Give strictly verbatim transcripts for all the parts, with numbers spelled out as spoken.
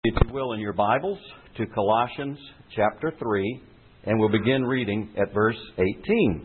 If you will, in your Bibles, to Colossians chapter three, and we'll begin reading at verse eighteen.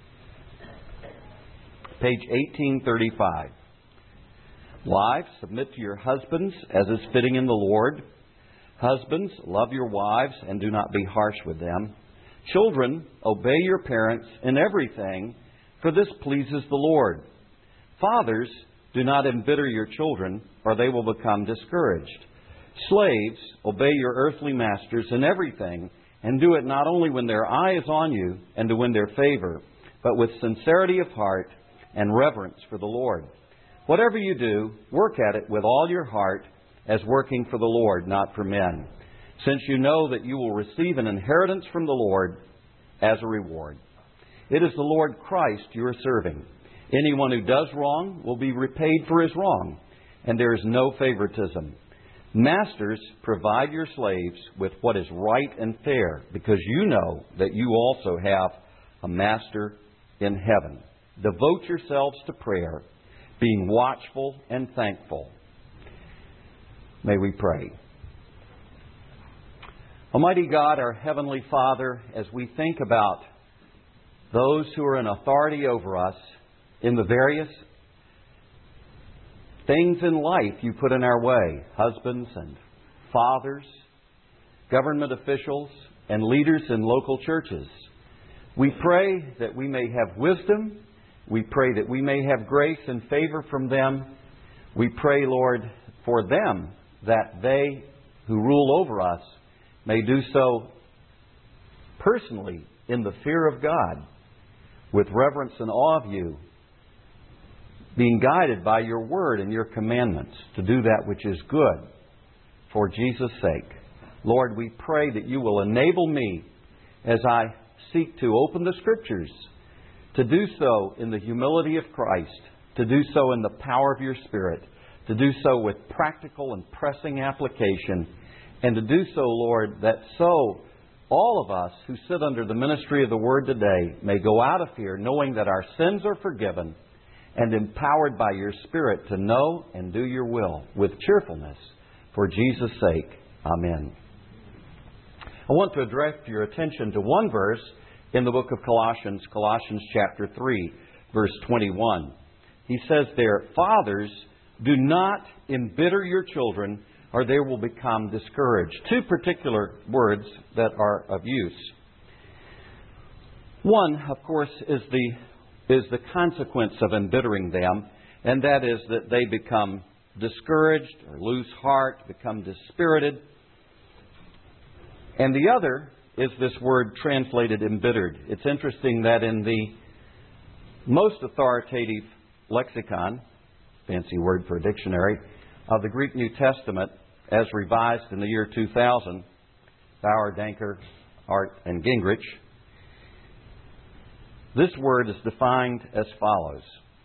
Page eighteen thirty-five. Wives, submit to your husbands as is fitting in the Lord. Husbands, love your wives and do not be harsh with them. Children, obey your parents in everything, for this pleases the Lord. Fathers, do not embitter your children, or they will become discouraged. Slaves, obey your earthly masters in everything, and do it not only when their eye is on you and to win their favor, but with sincerity of heart and reverence for the Lord. Whatever you do, work at it with all your heart, as working for the Lord, not for men, since you know that you will receive an inheritance from the Lord as a reward. It is the Lord Christ you are serving. Anyone who does wrong will be repaid for his wrong, and there is no favoritism. Masters, provide your slaves with what is right and fair, because you know that you also have a master in heaven. Devote yourselves to prayer, being watchful and thankful. May we pray. Almighty God, our Heavenly Father, as we think about those who are in authority over us in the various things in life you put in our way, husbands and fathers, government officials, and leaders in local churches. We pray that we may have wisdom. We pray that we may have grace and favor from them. We pray, Lord, for them that they who rule over us may do so personally in the fear of God, with reverence and awe of you, being guided by your word and your commandments to do that which is good for Jesus' sake. Lord, we pray that you will enable me as I seek to open the Scriptures to do so in the humility of Christ, to do so in the power of your Spirit, to do so with practical and pressing application, and to do so, Lord, that so all of us who sit under the ministry of the Word today may go out of here knowing that our sins are forgiven and empowered by your Spirit to know and do your will with cheerfulness for Jesus' sake. Amen. I want to direct your attention to one verse in the book of Colossians, Colossians chapter three, verse twenty-one. He says there, Fathers, do not embitter your children, or they will become discouraged. Two particular words that are of use. One, of course, is the is the consequence of embittering them, and that is that they become discouraged or lose heart, become dispirited. And the other is this word translated embittered. It's interesting that in the most authoritative lexicon, fancy word for a dictionary, of the Greek New Testament, as revised in the year two thousand, Bauer, Danker, Art, and Gingrich, this word is defined as follows: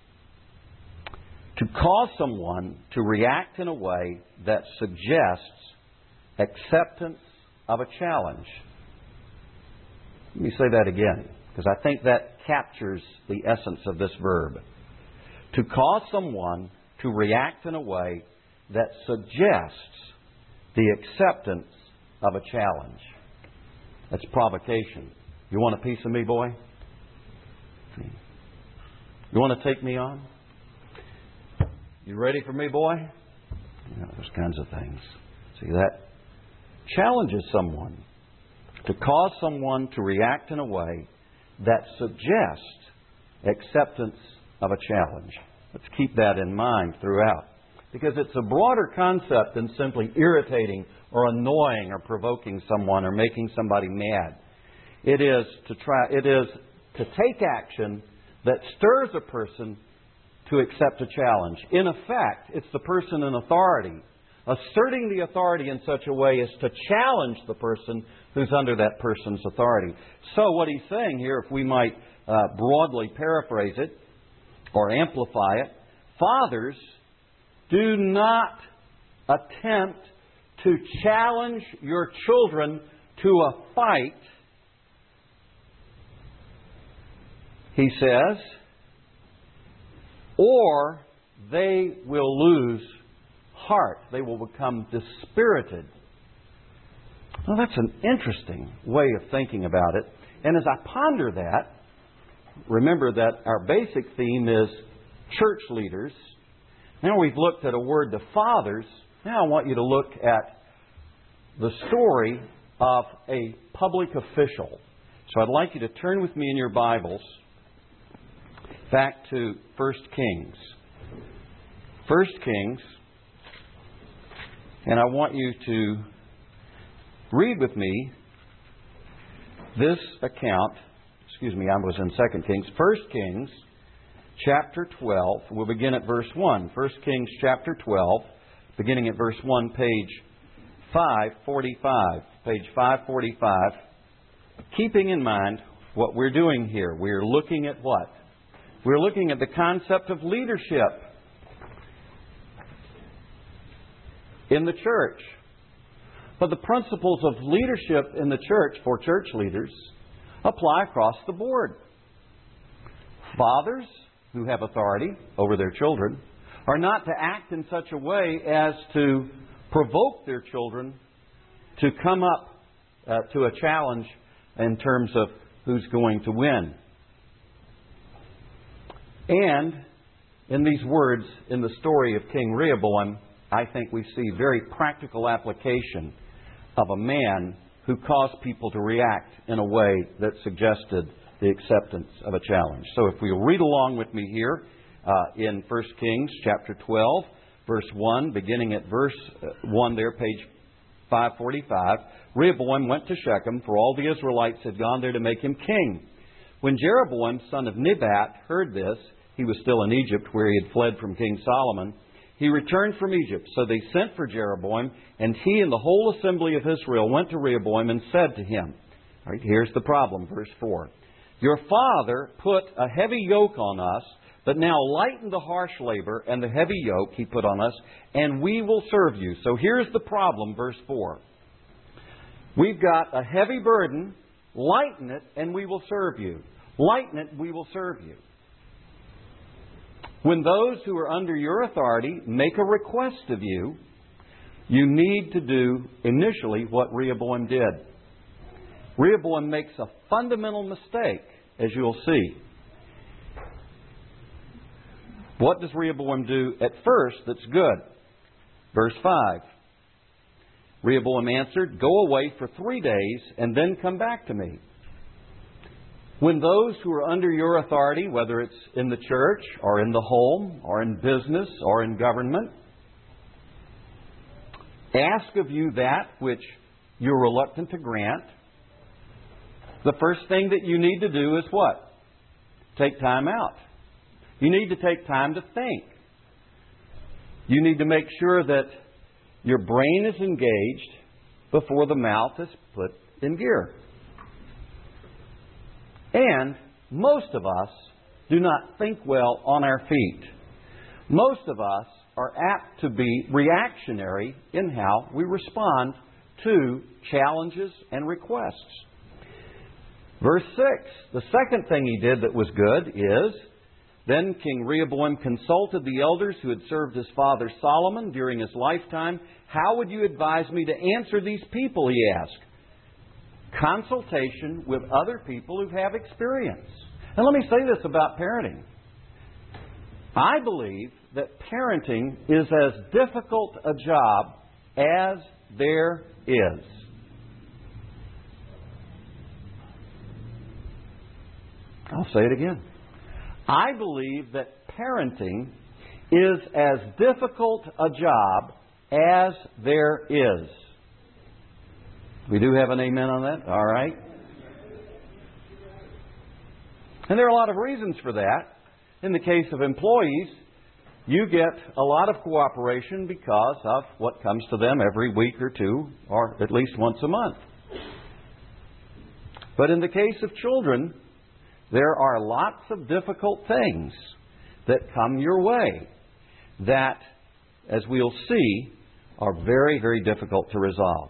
to cause someone to react in a way that suggests acceptance of a challenge. Let me say that again, because I think that captures the essence of this verb. To cause someone to react in a way that suggests the acceptance of a challenge. That's provocation. You want a piece of me, boy? You want to take me on? You ready for me, boy? You know, those kinds of things. See, that challenges someone. To cause someone to react in a way that suggests acceptance of a challenge. Let's keep that in mind throughout, because it's a broader concept than simply irritating or annoying or provoking someone or making somebody mad. It is to try. It is to take action that stirs a person to accept a challenge. In effect, it's the person in authority. Asserting the authority in such a way is to challenge the person who's under that person's authority. So what he's saying here, if we might uh, broadly paraphrase it or amplify it, fathers, do not attempt to challenge your children to a fight. He says, or they will lose heart. They will become dispirited Well, that's an interesting way of thinking about it. And as I ponder that, remember that our basic theme is church leaders. Now we've looked at a word to fathers. Now I want you to look at the story of a public official. So I'd like you to turn with me in your Bibles back to First Kings. First Kings. And I want you to read with me this account. Excuse me, I was in Second Kings. First Kings, chapter twelve. We'll begin at verse one. First Kings, chapter twelve, beginning at verse one, page five forty-five. Page five forty-five. Keeping in mind what we're doing here. We're looking at what? We're looking at the concept of leadership in the church. But the principles of leadership in the church for church leaders apply across the board. Fathers who have authority over their children are not to act in such a way as to provoke their children to come up uh, to a challenge in terms of who's going to win. And in these words, in the story of King Rehoboam, I think we see very practical application of a man who caused people to react in a way that suggested the acceptance of a challenge. So if we'll read along with me here uh, in First Kings chapter twelve, verse one, beginning at verse one there, page five forty-five. Rehoboam went to Shechem, for all the Israelites had gone there to make him king. When Jeroboam, son of Nebat, heard this, he was still in Egypt where he had fled from King Solomon. He returned from Egypt. So they sent for Jeroboam, and he and the whole assembly of Israel went to Rehoboam and said to him, all right, here's the problem, verse four. Your father put a heavy yoke on us, but now lighten the harsh labor and the heavy yoke he put on us, and we will serve you. So here's the problem, verse four. We've got a heavy burden, lighten it, and we will serve you. Lighten it, we will serve you. When those who are under your authority make a request of you, you need to do initially what Rehoboam did. Rehoboam makes a fundamental mistake, as you'll see. What does Rehoboam do at first that's good? Verse five. Rehoboam answered, go away for three days and then come back to me. When those who are under your authority, whether it's in the church or in the home or in business or in government, ask of you that which you're reluctant to grant, the first thing that you need to do is what? Take time out. You need to take time to think. You need to make sure that your brain is engaged before the mouth is put in gear. And most of us do not think well on our feet. Most of us are apt to be reactionary in how we respond to challenges and requests. Verse six, the second thing he did that was good is, then King Rehoboam consulted the elders who had served his father Solomon during his lifetime. How would you advise me to answer these people, he asked. Consultation with other people who have experience. And let me say this about parenting. I believe that parenting is as difficult a job as there is. I'll say it again. I believe that parenting is as difficult a job as there is. We do have an amen on that? All right. And there are a lot of reasons for that. In the case of employees, you get a lot of cooperation because of what comes to them every week or two, or at least once a month. But in the case of children, there are lots of difficult things that come your way that, as we'll see, are very, very difficult to resolve.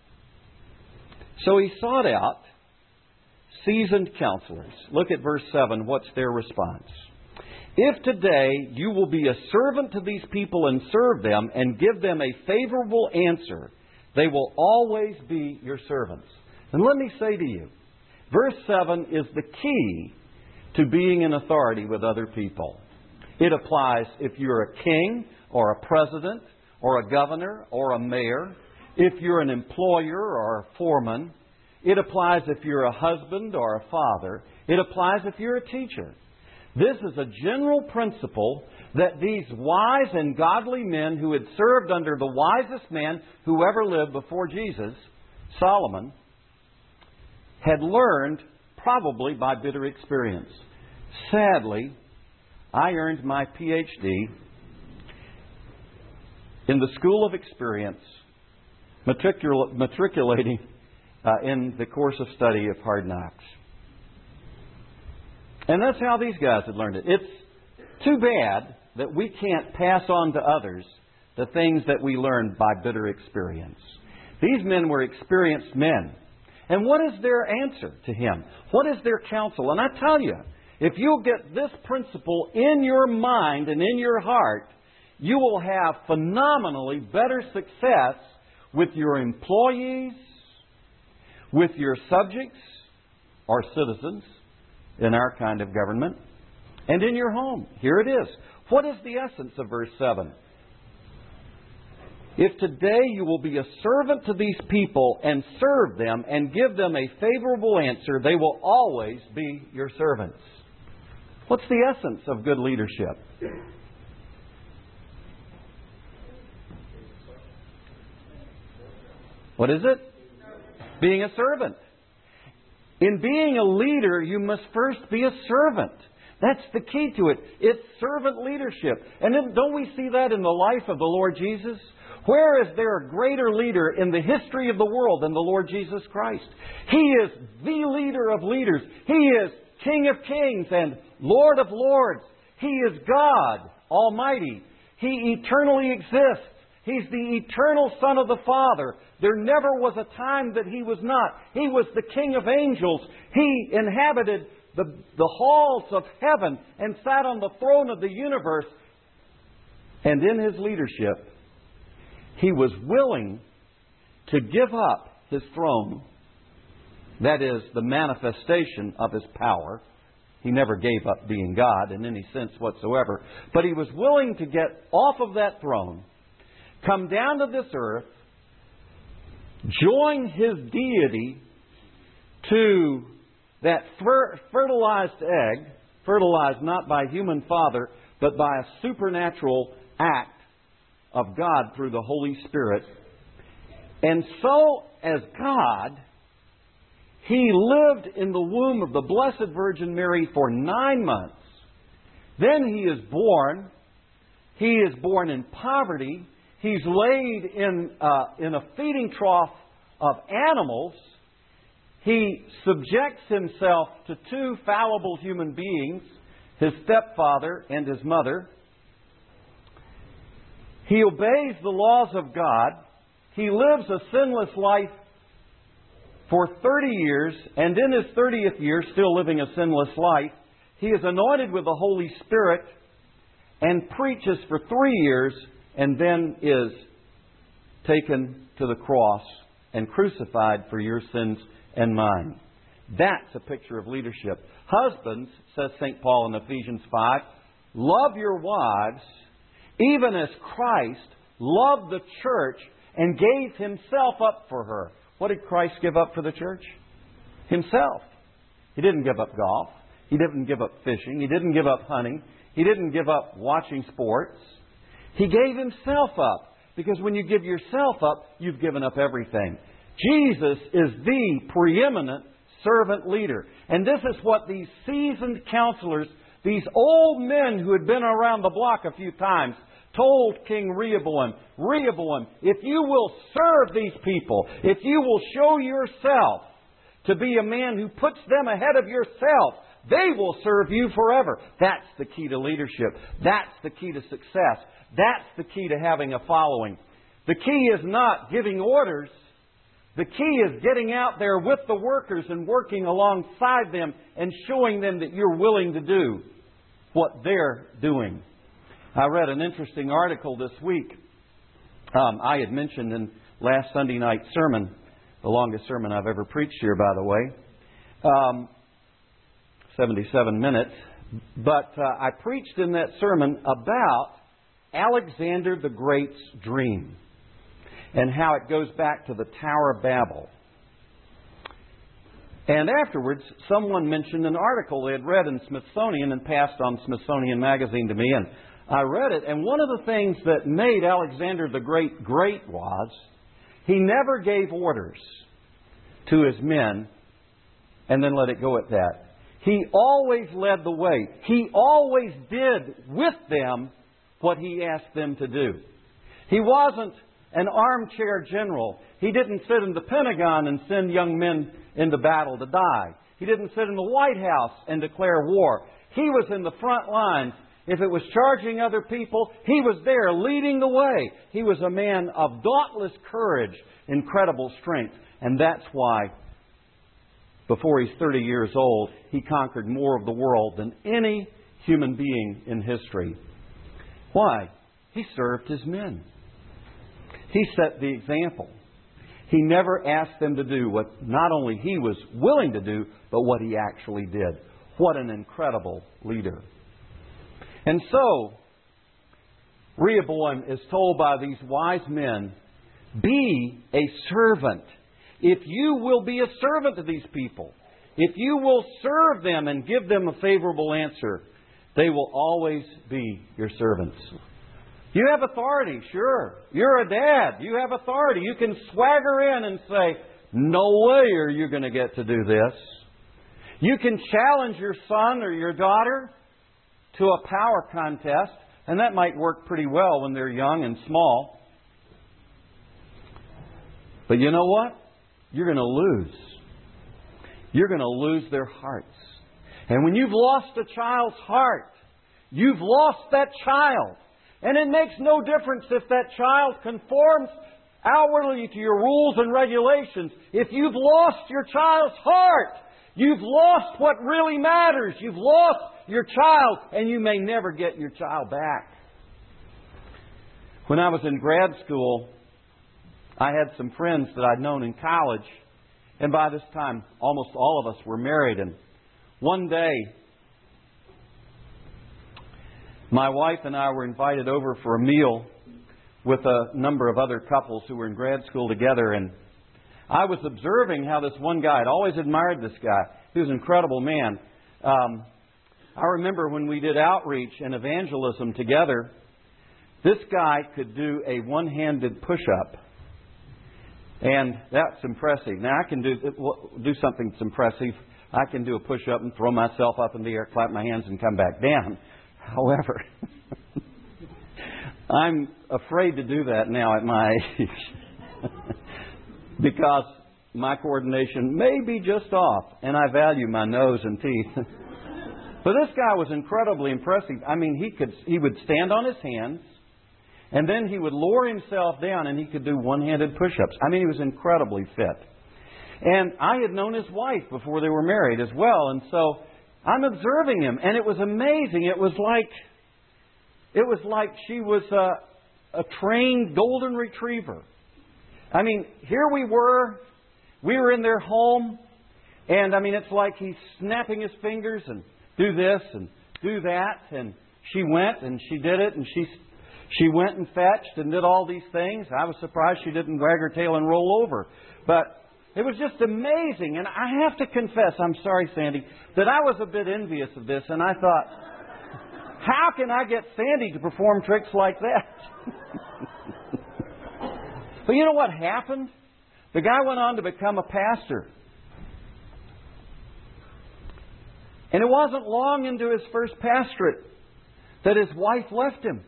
So he sought out seasoned counselors. Look at verse seven. What's their response? If today you will be a servant to these people and serve them and give them a favorable answer, They will always be your servants. And let me say to you, verse seven is the key to being in authority with other people. It applies if you're a king or a president or a governor or a mayor, if you're an employer or a foreman. It applies if you're a husband or a father. It applies if you're a teacher. This is a general principle that these wise and godly men who had served under the wisest man who ever lived before Jesus, Solomon, had learned probably by bitter experience. Sadly, I earned my P H D in the School of Experience, matricul- matriculating uh, in the course of study of Hard Knocks. And that's how these guys had learned it. It's too bad that we can't pass on to others the things that we learned by bitter experience. These men were experienced men. And what is their answer to him? What is their counsel? And I tell you, if you'll get this principle in your mind and in your heart, you will have phenomenally better success with your employees, with your subjects or citizens in our kind of government, and in your home. Here it is. What is the essence of verse seven? If today you will be a servant to these people and serve them and give them a favorable answer, they will always be your servants. What's the essence of good leadership? What is it? Being a servant. In being a leader, you must first be a servant. That's the key to it. It's servant leadership. And then, don't we see that in the life of the Lord Jesus? Where is there a greater leader in the history of the world than the Lord Jesus Christ? He is the leader of leaders. He is King of kings and Lord of lords. He is God Almighty. He eternally exists. He's the eternal Son of the Father. There never was a time that He was not. He was the King of angels. He inhabited the, the halls of heaven and sat on the throne of the universe. And in His leadership, He was willing to give up His throne. That is, the manifestation of His power. He never gave up being God in any sense whatsoever. But He was willing to get off of that throne, come down to this earth, join His deity to that fer- fertilized egg, fertilized not by human father, but by a supernatural act of God through the Holy Spirit. And so, as God, He lived in the womb of the Blessed Virgin Mary for nine months. Then He is born. He is born in poverty. He's laid in, uh, in a feeding trough of animals. He subjects Himself to two fallible human beings, His stepfather and His mother. He obeys the laws of God. He lives a sinless life for thirty years, and in His thirtieth year, still living a sinless life, He is anointed with the Holy Spirit and preaches for three years, and then is taken to the cross and crucified for your sins and mine. That's a picture of leadership. Husbands, says Saint Paul in Ephesians five, love your wives, even as Christ loved the church and gave Himself up for her. What did Christ give up for the church? Himself. He didn't give up golf. He didn't give up fishing. He didn't give up hunting. He didn't give up watching sports. He gave Himself up. Because when you give yourself up, you've given up everything. Jesus is the preeminent servant leader. And this is what these seasoned counselors, these old men who had been around the block a few times, told King Rehoboam, Rehoboam, if you will serve these people, if you will show yourself to be a man who puts them ahead of yourself, they will serve you forever. That's the key to leadership. That's the key to success. That's the key to having a following. The key is not giving orders. The key is getting out there with the workers and working alongside them and showing them that you're willing to do what they're doing. I read an interesting article this week. Um, I had mentioned in last Sunday night sermon, the longest sermon I've ever preached here, by the way, um, seventy-seven minutes. But uh, I preached in that sermon about Alexander the Great's dream and how it goes back to the Tower of Babel. And afterwards, someone mentioned an article they had read in Smithsonian and passed on Smithsonian Magazine to me. And I read it. And one of the things that made Alexander the Great great was he never gave orders to his men and then let it go at that. He always led the way. He always did with them what he asked them to do. He wasn't an armchair general. He didn't sit in the Pentagon and send young men into battle to die. He didn't sit in the White House and declare war. He was in the front lines. If it was charging other people, he was there leading the way. He was a man of dauntless courage, incredible strength. And that's why, before he's thirty years old, he conquered more of the world than any human being in history. Why? He served his men. He set the example. He never asked them to do what not only he was willing to do, but what he actually did. What an incredible leader. And so, Rehoboam is told by these wise men, be a servant. If you will be a servant to these people, if you will serve them and give them a favorable answer, they will always be your servants. You have authority, sure. You're a dad. You have authority. You can swagger in and say, no way are you going to get to do this. You can challenge your son or your daughter to a power contest, and that might work pretty well when they're young and small. But you know what? You're going to lose. You're going to lose their hearts. And when you've lost a child's heart, you've lost that child. And it makes no difference if that child conforms outwardly to your rules and regulations. If you've lost your child's heart, you've lost what really matters. You've lost your child, and you may never get your child back. When I was in grad school, I had some friends that I'd known in college, and by this time, almost all of us were married. And one day, my wife and I were invited over for a meal with a number of other couples who were in grad school together. And I was observing how this one guy, I'd always admired this guy. He was an incredible man. Um, I remember when we did outreach and evangelism together, this guy could do a one-handed push-up. And that's impressive. Now, I can do, do something that's impressive. I can do a push-up and throw myself up in the air, clap my hands, and come back down. However, I'm afraid to do that now at my age because my coordination may be just off, and I value my nose and teeth. But this guy was incredibly impressive. I mean, he could he would stand on his hands, and then he would lower himself down, and he could do one-handed push-ups. I mean, he was incredibly fit. And I had known his wife before they were married as well, and so I'm observing him, and it was amazing. It was like it was like she was a, a trained golden retriever. I mean, here we were, we were in their home, and I mean, it's like he's snapping his fingers and do this and do that, and she went and she did it, and she she went and fetched and did all these things. I was surprised she didn't wag her tail and roll over, but it was just amazing. And I have to confess, I'm sorry, Sandy, that I was a bit envious of this. And I thought, how can I get Sandy to perform tricks like that? But you know what happened? The guy went on to become a pastor. And it wasn't long into his first pastorate that his wife left him.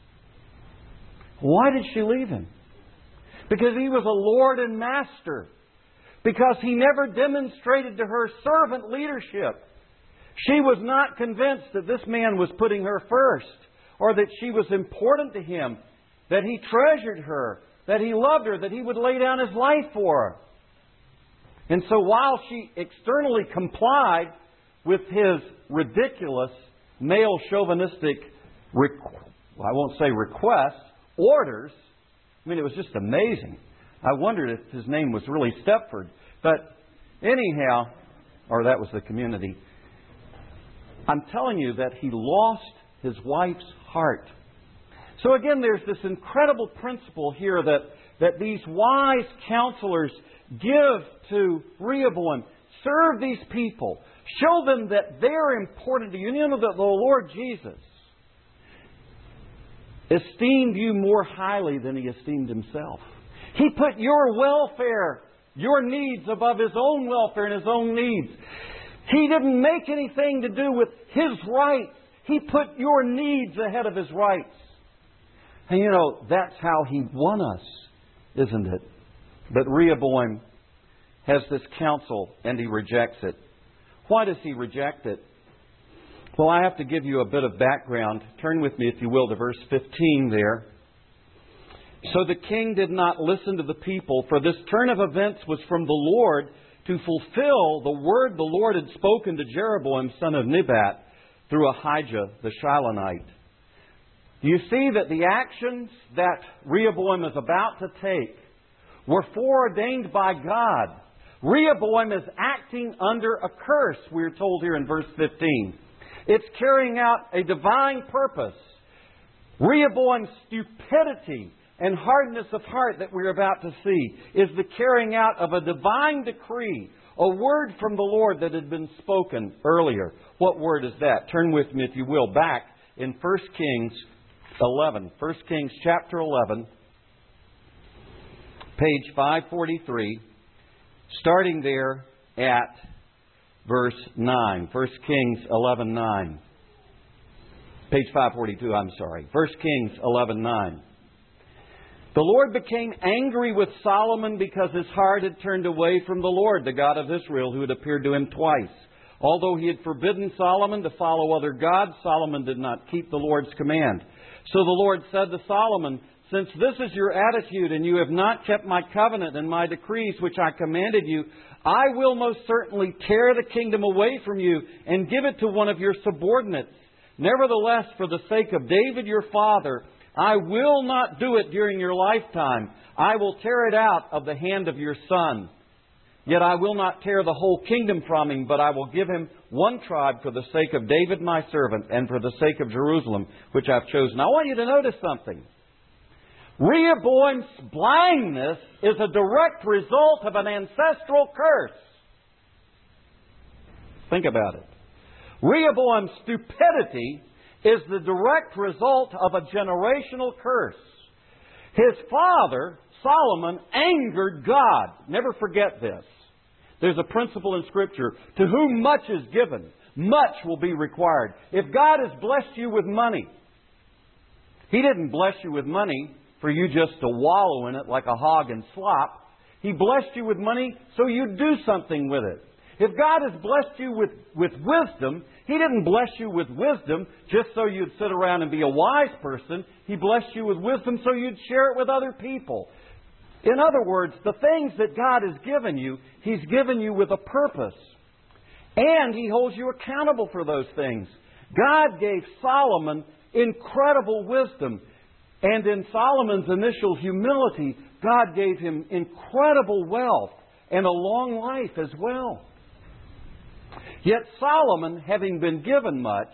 Why did she leave him? Because he was a lord and master. Because he never demonstrated to her servant leadership. She was not convinced that this man was putting her first, or that she was important to him, that he treasured her, that he loved her, that he would lay down his life for her. And so while she externally complied with his ridiculous, male chauvinistic, requ- well, I won't say requests, orders, I mean, it was just amazing. I wondered if his name was really Stepford. But anyhow, or that was the community. I'm telling you that he lost his wife's heart. So again, there's this incredible principle here that, that these wise counselors give to Rehoboam. Serve these people. Show them that they're important to you. You know that the Lord Jesus esteemed you more highly than He esteemed Himself. He put your welfare, your needs above His own welfare and His own needs. He didn't make anything to do with His rights. He put your needs ahead of His rights. And you know, that's how He won us, isn't it? But Rehoboam has this counsel and he rejects it. Why does he reject it? Well, I have to give you a bit of background. Turn with me, if you will, to verse fifteen there. So the king did not listen to the people, for this turn of events was from the Lord to fulfill the word the Lord had spoken to Jeroboam, son of Nebat, through Ahijah the Shilonite. Do you see that the actions that Rehoboam is about to take were foreordained by God? Rehoboam is acting under a curse, we're told here in verse fifteen. It's carrying out a divine purpose. Rehoboam's stupidity and hardness of heart that we're about to see is the carrying out of a divine decree, a word from the Lord that had been spoken earlier. What word is that? Turn with me, if you will, back in First Kings eleven. First Kings chapter eleven, page five forty-three, starting there at verse nine. First Kings eleven nine. Page five forty-two, I'm sorry. First Kings eleven nine. The Lord became angry with Solomon because his heart had turned away from the Lord, the God of Israel, who had appeared to him twice. Although he had forbidden Solomon to follow other gods, Solomon did not keep the Lord's command. So the Lord said to Solomon, "Since this is your attitude, and you have not kept my covenant and my decrees which I commanded you, I will most certainly tear the kingdom away from you and give it to one of your subordinates. Nevertheless, for the sake of David your father, I will not do it during your lifetime. I will tear it out of the hand of your son. Yet I will not tear the whole kingdom from him, but I will give him one tribe for the sake of David my servant and for the sake of Jerusalem, which I've chosen." I want you to notice something. Rehoboam's blindness is a direct result of an ancestral curse. Think about it. Rehoboam's stupidity is the direct result of a generational curse. His father, Solomon, angered God. Never forget this. There's a principle in Scripture. To whom much is given, much will be required. If God has blessed you with money, He didn't bless you with money for you just to wallow in it like a hog in slop. He blessed you with money so you'd do something with it. If God has blessed you with, with wisdom, He didn't bless you with wisdom just so you'd sit around and be a wise person. He blessed you with wisdom so you'd share it with other people. In other words, the things that God has given you, He's given you with a purpose. And He holds you accountable for those things. God gave Solomon incredible wisdom. And in Solomon's initial humility, God gave him incredible wealth and a long life as well. Yet Solomon, having been given much,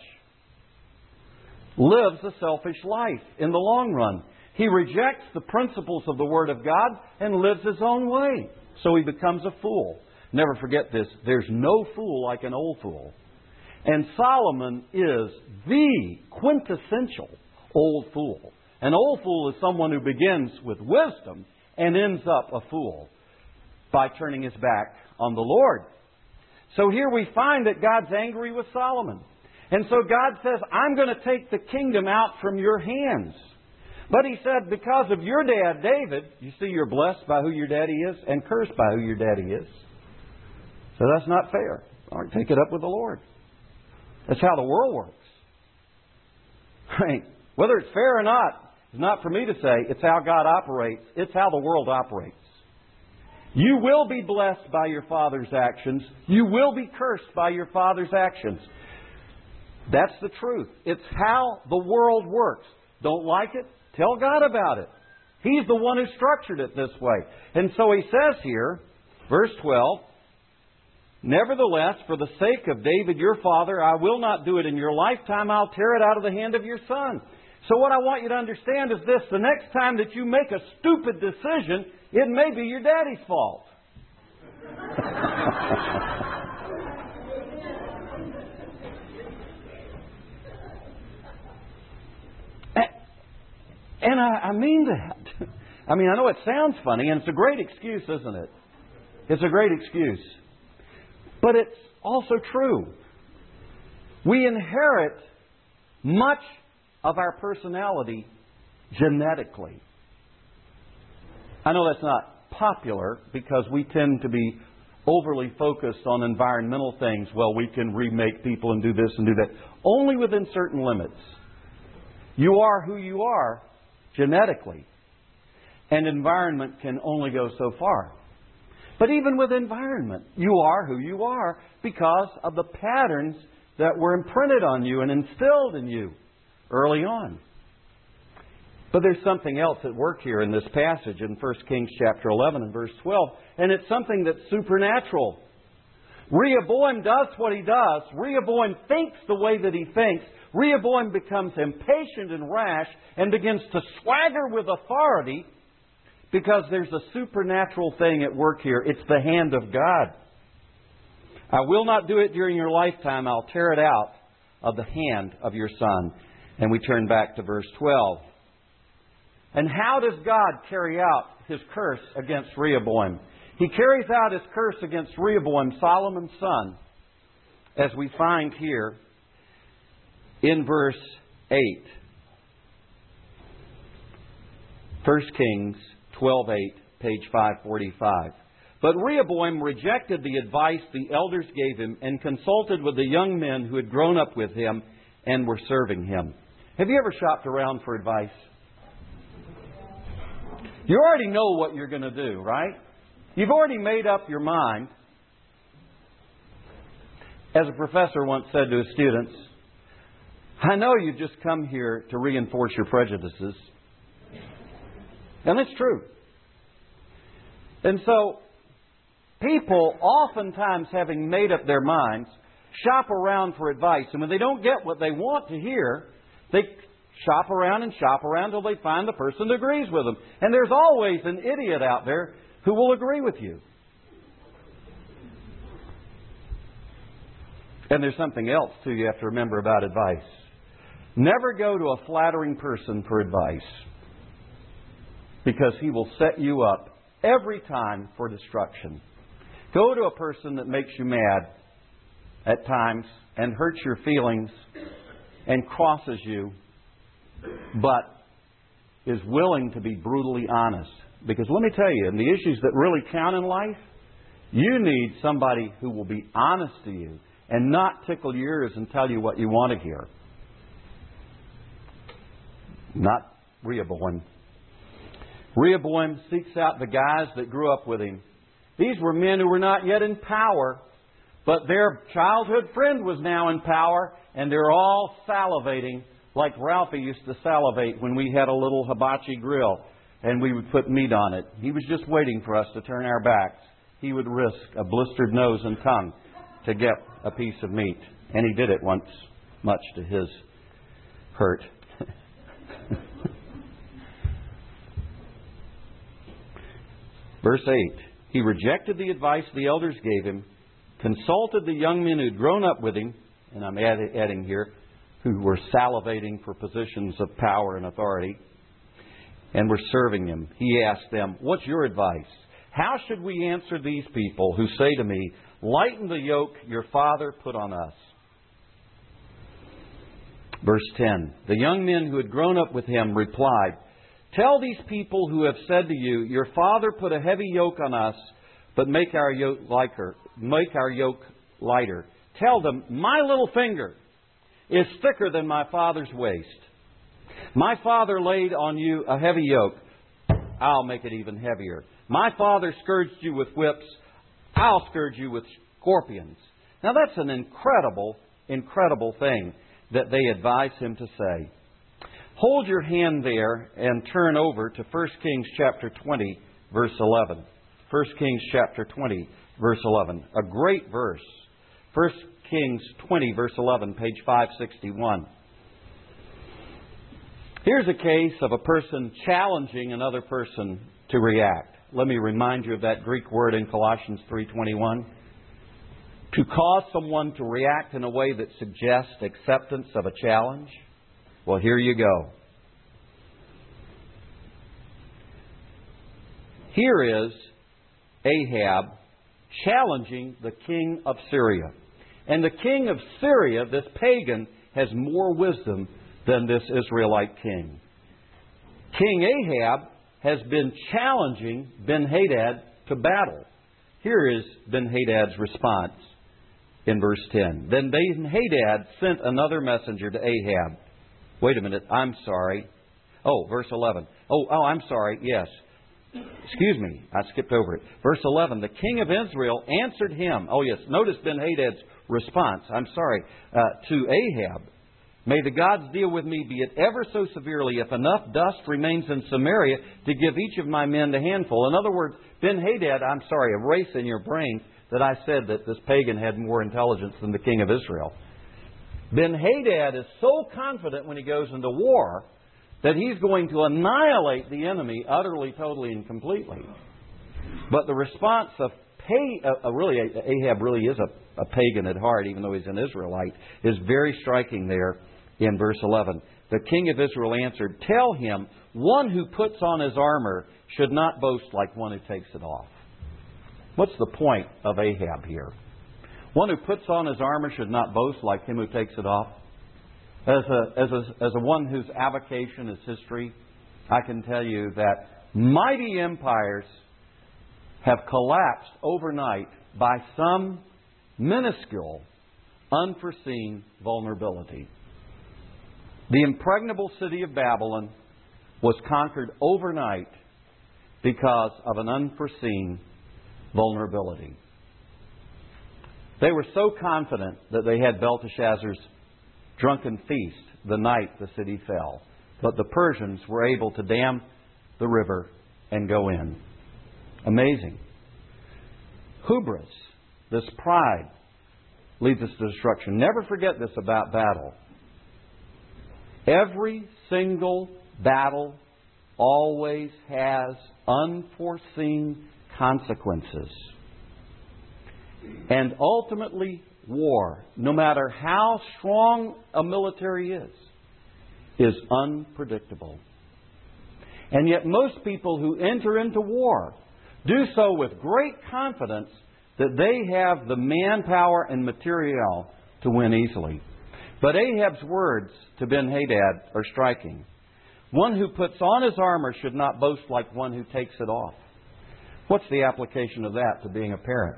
lives a selfish life in the long run. He rejects the principles of the Word of God and lives his own way. So he becomes a fool. Never forget this. There's no fool like an old fool. And Solomon is the quintessential old fool. An old fool is someone who begins with wisdom and ends up a fool by turning his back on the Lord. So here we find that God's angry with Solomon. And so God says, "I'm going to take the kingdom out from your hands." But He said, because of your dad, David, you see, you're blessed by who your daddy is and cursed by who your daddy is. So that's not fair. All right, take it up with the Lord. That's how the world works. Right? Whether it's fair or not is not for me to say. It's how God operates. It's how the world operates. You will be blessed by your father's actions. You will be cursed by your father's actions. That's the truth. It's how the world works. Don't like it? Tell God about it. He's the one who structured it this way. And so he says here, verse twelve, nevertheless, for the sake of David your father, I will not do it in your lifetime. I'll tear it out of the hand of your son. So what I want you to understand is this. The next time that you make a stupid decision, it may be your daddy's fault. And I, I mean that. I mean, I know it sounds funny, and it's a great excuse, isn't it? It's a great excuse. But it's also true. We inherit much of our personality genetically. I know that's not popular because we tend to be overly focused on environmental things. Well, we can remake people and do this and do that. Only within certain limits. You are who you are genetically. And environment can only go so far. But even with environment, you are who you are because of the patterns that were imprinted on you and instilled in you early on. But there's something else at work here in this passage in First Kings chapter eleven and verse twelve. And it's something that's supernatural. Rehoboam does what he does. Rehoboam thinks the way that he thinks. Rehoboam becomes impatient and rash and begins to swagger with authority because there's a supernatural thing at work here. It's the hand of God. I will not do it during your lifetime. I'll tear it out of the hand of your son. And we turn back to verse twelve. And how does God carry out His curse against Rehoboam? He carries out His curse against Rehoboam, Solomon's son, as we find here in verse eight. First Kings twelve eight, page five forty-five. But Rehoboam rejected the advice the elders gave him and consulted with the young men who had grown up with him and were serving him. Have you ever shopped around for advice? You already know what you're going to do, right? You've already made up your mind. As a professor once said to his students, I know you've just come here to reinforce your prejudices. And it's true. And so, people, oftentimes having made up their minds, shop around for advice. And when they don't get what they want to hear, they shop around and shop around until they find the person that agrees with them. And there's always an idiot out there who will agree with you. And there's something else, too, you have to remember about advice. Never go to a flattering person for advice, because he will set you up every time for destruction. Go to a person that makes you mad at times and hurts your feelings and crosses you, but is willing to be brutally honest. Because let me tell you, in the issues that really count in life, you need somebody who will be honest to you and not tickle your ears and tell you what you want to hear. Not Rehoboam. Rehoboam seeks out the guys that grew up with him. These were men who were not yet in power, but their childhood friend was now in power, and they're all salivating like Ralphie used to salivate when we had a little hibachi grill and we would put meat on it. He was just waiting for us to turn our backs. He would risk a blistered nose and tongue to get a piece of meat. And he did it once, much to his hurt. Verse eight. He rejected the advice the elders gave him, consulted the young men who'd grown up with him, and I'm adding here, who were salivating for positions of power and authority, and were serving him. He asked them, what's your advice? How should we answer these people who say to me, lighten the yoke your father put on us? Verse ten. The young men who had grown up with him replied, tell these people who have said to you, your father put a heavy yoke on us, but make our yoke lighter. Make our yoke lighter. Tell them, my little finger is thicker than my father's waist. My father laid on you a heavy yoke. I'll make it even heavier. My father scourged you with whips. I'll scourge you with scorpions. Now that's an incredible, incredible thing that they advise him to say. Hold your hand there and turn over to First Kings chapter twenty, verse eleven. First Kings chapter twenty, verse eleven. A great verse. First Kings twenty, verse eleven, page five sixty-one. Here's a case of a person challenging another person to react. Let me remind you of that Greek word in Colossians three twenty-one. To cause someone to react in a way that suggests acceptance of a challenge. Well, here you go. Here is Ahab challenging the king of Syria. And the king of Syria, this pagan, has more wisdom than this Israelite king. King Ahab has been challenging Ben-Hadad to battle. Here is Ben-Hadad's response in verse ten. Then Ben-Hadad sent another messenger to Ahab. Wait a minute, I'm sorry. Oh, verse eleven. Oh, oh, I'm sorry, yes. Excuse me, I skipped over it. Verse eleven, the king of Israel answered him. Oh, yes, notice Ben-Hadad's response. I'm sorry, uh, to Ahab. May the gods deal with me, be it ever so severely, if enough dust remains in Samaria to give each of my men the handful. In other words, Ben-Hadad, I'm sorry, erase in your brain that I said that this pagan had more intelligence than the king of Israel. Ben-Hadad is so confident when he goes into war that he's going to annihilate the enemy utterly, totally, and completely. But the response of pay, uh, uh, really, Ahab really is a, a pagan at heart, even though he's an Israelite, is very striking there in verse eleven. The king of Israel answered, tell him, one who puts on his armor should not boast like one who takes it off. What's the point of Ahab here? One who puts on his armor should not boast like him who takes it off. As a, as a, as a one whose avocation is history, I can tell you that mighty empires have collapsed overnight by some minuscule, unforeseen vulnerability. The impregnable city of Babylon was conquered overnight because of an unforeseen vulnerability. They were so confident that they had Belteshazzar's drunken feast the night the city fell. But the Persians were able to dam the river and go in. Amazing. Hubris, this pride, leads us to destruction. Never forget this about battle. Every single battle always has unforeseen consequences. And ultimately, war, no matter how strong a military is, is unpredictable. And yet most people who enter into war do so with great confidence that they have the manpower and material to win easily. But Ahab's words to Ben-Hadad are striking. One who puts on his armor should not boast like one who takes it off. What's the application of that to being a parent?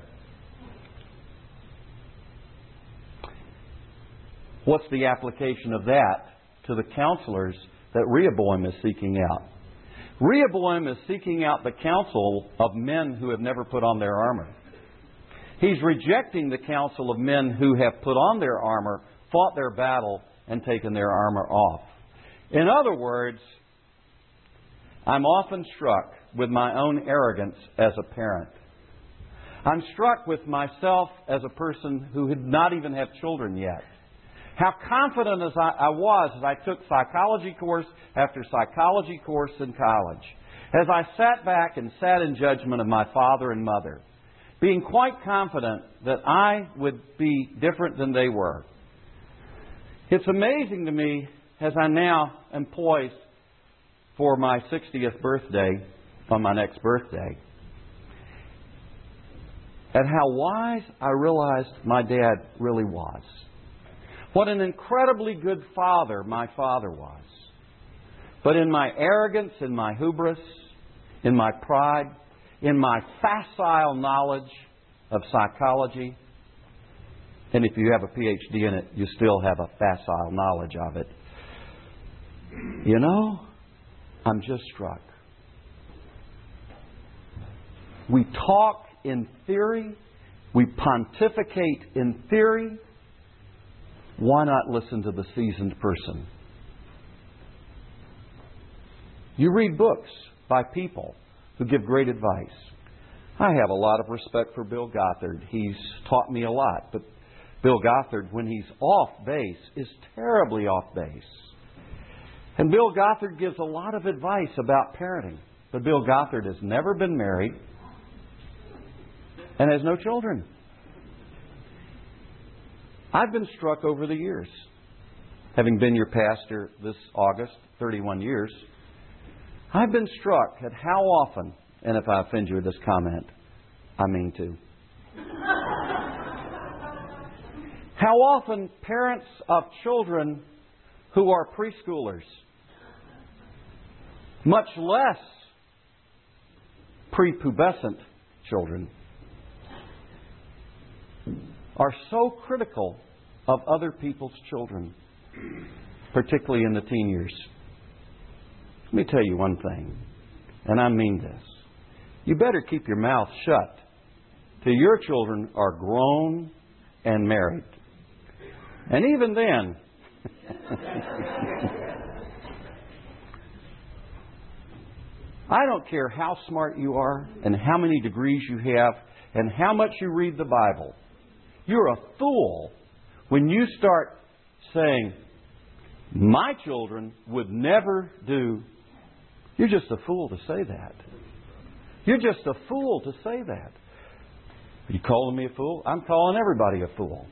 What's the application of that to the counselors that Rehoboam is seeking out? Rehoboam is seeking out the counsel of men who have never put on their armor. He's rejecting the counsel of men who have put on their armor, fought their battle, and taken their armor off. In other words, I'm often struck with my own arrogance as a parent. I'm struck with myself as a person who did not even have children yet. How confident as I, I was as I took psychology course after psychology course in college. As I sat back and sat in judgment of my father and mother, being quite confident that I would be different than they were. It's amazing to me as I now am poised for my sixtieth birthday on my next birthday, at how wise I realized my dad really was. What an incredibly good father my father was. But in my arrogance, in my hubris, in my pride, in my facile knowledge of psychology, and if you have a P H D in it, you still have a facile knowledge of it. You know, I'm just struck. We talk in theory. We pontificate in theory. Why not listen to the seasoned person? You read books by people who give great advice. I have a lot of respect for Bill Gothard. He's taught me a lot. But Bill Gothard, when he's off base, is terribly off base. And Bill Gothard gives a lot of advice about parenting. But Bill Gothard has never been married and has no children. I've been struck over the years, having been your pastor this August, thirty-one years, I've been struck at how often, and if I offend you with this comment, I mean to, how often parents of children who are preschoolers, much less prepubescent children, are so critical of other people's children, particularly in the teen years. Let me tell you one thing, and I mean this. You better keep your mouth shut till your children are grown and married. And even then, I don't care how smart you are and how many degrees you have and how much you read the Bible. You're a fool when you start saying, my children would never do. You're just a fool to say that. You're just a fool to say that. Are you calling me a fool? I'm calling everybody a fool.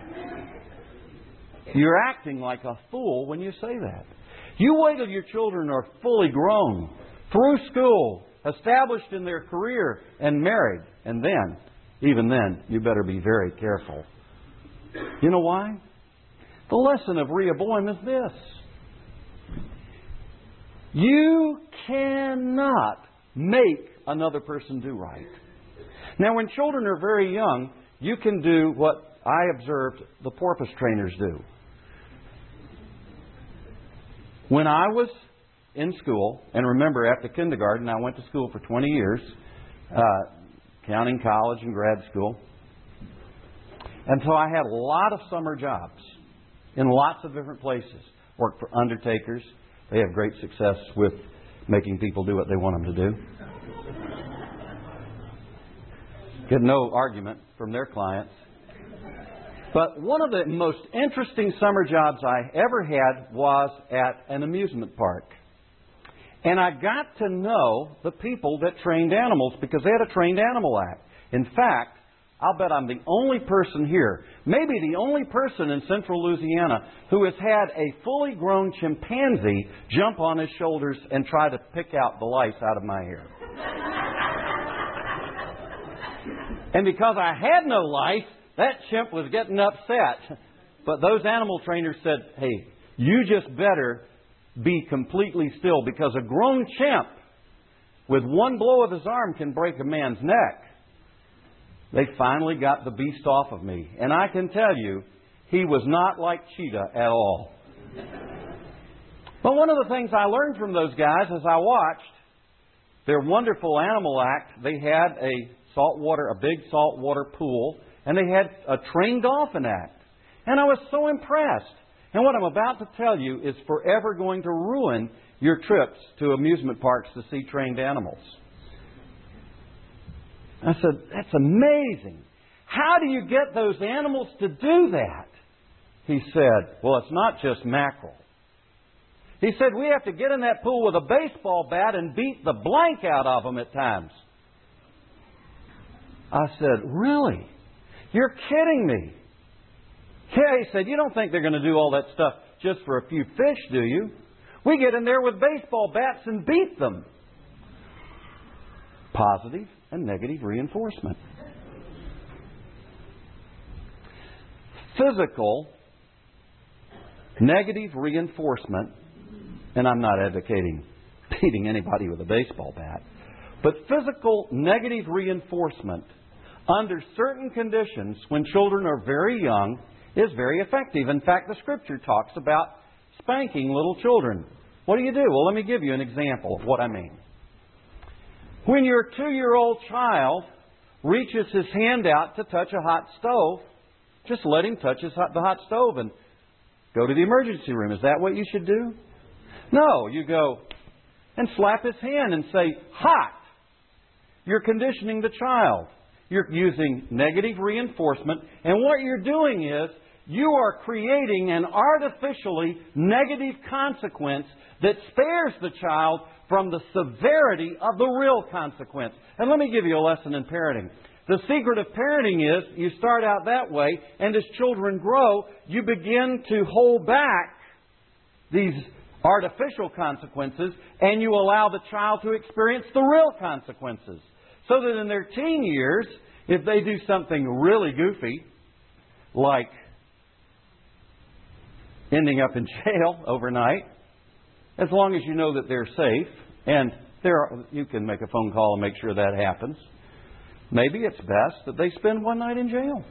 You're acting like a fool when you say that. You wait till your children are fully grown, through school, established in their career, and married. And then, even then, you better be very careful. You know why? The lesson of Rehoboam is this. You cannot make another person do right. Now, when children are very young, you can do what I observed the porpoise trainers do. When I was in school, and remember, after kindergarten, I went to school for twenty years, uh, counting college and grad school. And so I had a lot of summer jobs in lots of different places. Worked for undertakers. They have great success with making people do what they want them to do. Get no argument from their clients. But one of the most interesting summer jobs I ever had was at an amusement park. And I got to know the people that trained animals because they had a Trained Animal Act. In fact, I'll bet I'm the only person here, maybe the only person in central Louisiana, who has had a fully grown chimpanzee jump on his shoulders and try to pick out the lice out of my hair. And because I had no lice, that chimp was getting upset. But those animal trainers said, hey, you just better be completely still, because a grown chimp with one blow of his arm can break a man's neck. They finally got the beast off of me. And I can tell you, he was not like Cheetah at all. But one of the things I learned from those guys as I watched their wonderful Animal Act, they had a saltwater, a big saltwater pool, and they had a trained dolphin act. And I was so impressed. And what I'm about to tell you is forever going to ruin your trips to amusement parks to see trained animals. I said, that's amazing. How do you get those animals to do that? He said, well, it's not just mackerel. He said, we have to get in that pool with a baseball bat and beat the blank out of them at times. I said, really? You're kidding me. Yeah, he said, you don't think they're going to do all that stuff just for a few fish, do you? We get in there with baseball bats and beat them. Positive and negative reinforcement. Physical negative reinforcement, and I'm not advocating beating anybody with a baseball bat, but physical negative reinforcement under certain conditions when children are very young is very effective. In fact, the Scripture talks about spanking little children. What do you do? Well, let me give you an example of what I mean. When your two-year-old child reaches his hand out to touch a hot stove, just let him touch his hot, the hot stove and go to the emergency room. Is that what you should do? No, you go, and slap his hand and say, hot. You're conditioning the child. You're using negative reinforcement. And what you're doing is you are creating an artificially negative consequence that spares the child from the severity of the real consequence. And let me give you a lesson in parenting. The secret of parenting is you start out that way, and as children grow, you begin to hold back these artificial consequences, and you allow the child to experience the real consequences. So that in their teen years, if they do something really goofy, like ending up in jail overnight, as long as you know that they're safe, and there are, you can make a phone call and make sure that happens, maybe it's best that they spend one night in jail.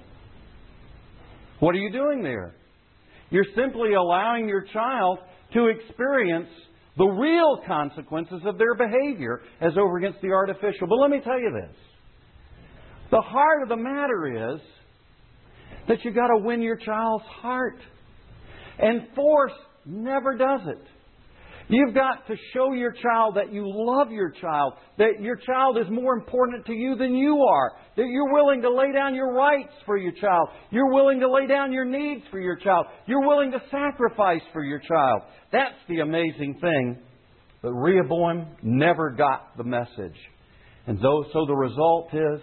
What are you doing there? You're simply allowing your child to experience the real consequences of their behavior as over against the artificial. But let me tell you this. The heart of the matter is that you've got to win your child's heart. And force never does it. You've got to show your child that you love your child, that your child is more important to you than you are, that you're willing to lay down your rights for your child, you're willing to lay down your needs for your child, you're willing to sacrifice for your child. That's the amazing thing. But Rehoboam never got the message. And so, so the result is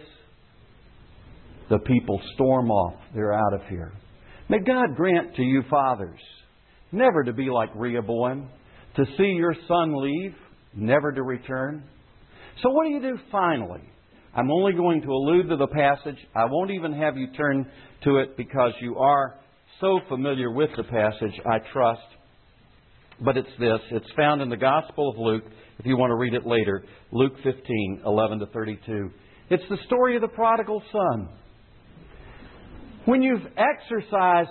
the people storm off. They're out of here. May God grant to you fathers never to be like Rehoboam, to see your son leave, never to return. So what do you do finally? I'm only going to allude to the passage. I won't even have you turn to it because you are so familiar with the passage, I trust. But it's this. It's found in the Gospel of Luke, if you want to read it later. Luke fifteen, eleven to thirty-two. It's the story of the prodigal son. When you've exercised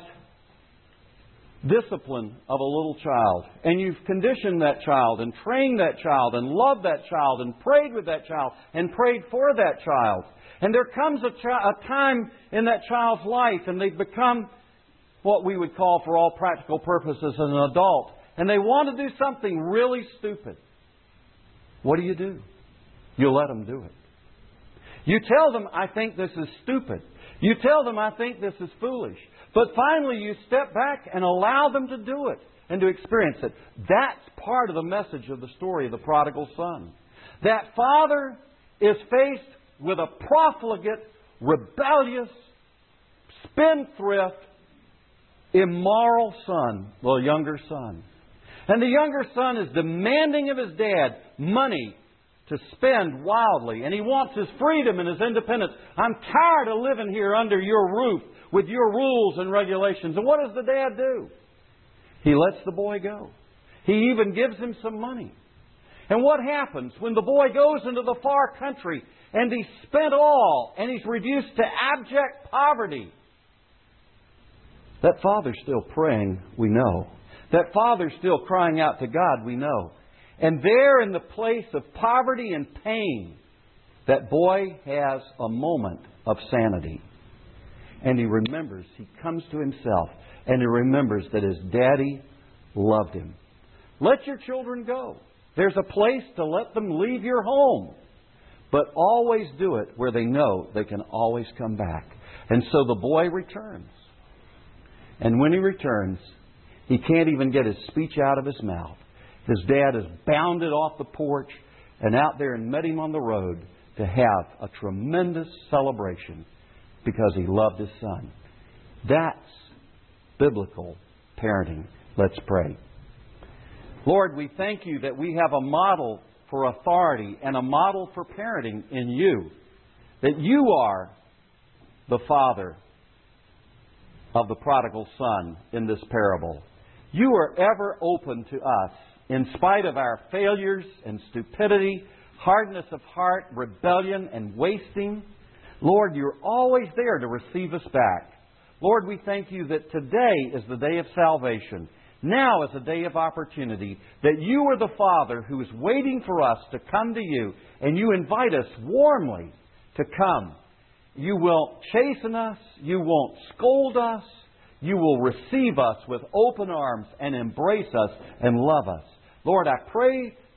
discipline of a little child, and you've conditioned that child, and trained that child, and loved that child, and prayed with that child, and prayed for that child, and there comes a, chi- a time in that child's life, and they've become what we would call, for all practical purposes, an adult, and they want to do something really stupid. What do you do? You let them do it. You tell them, I think this is stupid. You tell them, I think this is foolish. But finally you step back and allow them to do it and to experience it. That's part of the message of the story of the prodigal son. That father is faced with a profligate, rebellious, spendthrift, immoral son, the younger son. And the younger son is demanding of his dad money to spend wildly. And he wants his freedom and his independence. I'm tired of living here under your roof with your rules and regulations. And what does the dad do? He lets the boy go. He even gives him some money. And what happens when the boy goes into the far country and he's spent all and he's reduced to abject poverty? That father's still praying, we know. That father's still crying out to God, we know. And there in the place of poverty and pain, that boy has a moment of sanity. And he remembers, he comes to himself, and he remembers that his daddy loved him. Let your children go. There's a place to let them leave your home. But always do it where they know they can always come back. And so the boy returns. And when he returns, he can't even get his speech out of his mouth. His dad has bounded off the porch and out there and met him on the road to have a tremendous celebration because he loved his son. That's biblical parenting. Let's pray. Lord, we thank you that we have a model for authority and a model for parenting in you. That you are the father of the prodigal son in this parable. You are ever open to us in spite of our failures and stupidity, hardness of heart, rebellion and wasting. Lord, you're always there to receive us back. Lord, we thank you that today is the day of salvation. Now is a day of opportunity, that you are the Father who is waiting for us to come to you, and you invite us warmly to come. You will chasten us, you won't scold us, you will receive us with open arms and embrace us and love us. Lord, I pray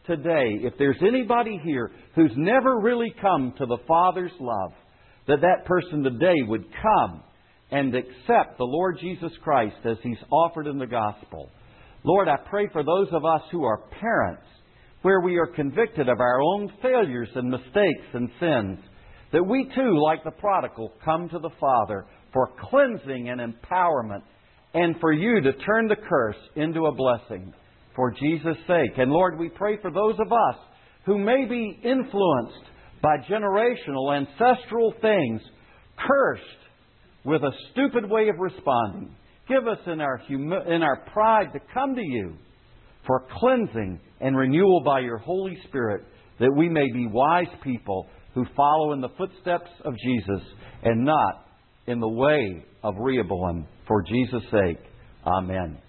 today, if there's anybody here who's never really come to the Father's love, that that person today would come and accept the Lord Jesus Christ as He's offered in the gospel. Lord, I pray for those of us who are parents, where we are convicted of our own failures and mistakes and sins, that we too, like the prodigal, come to the Father for cleansing and empowerment, and for You to turn the curse into a blessing for Jesus' sake. And Lord, we pray for those of us who may be influenced by generational, ancestral things, cursed with a stupid way of responding. Give us in our humi- in our pride to come to You for cleansing and renewal by Your Holy Spirit, that we may be wise people who follow in the footsteps of Jesus and not in the way of Rehoboam. For Jesus' sake, amen.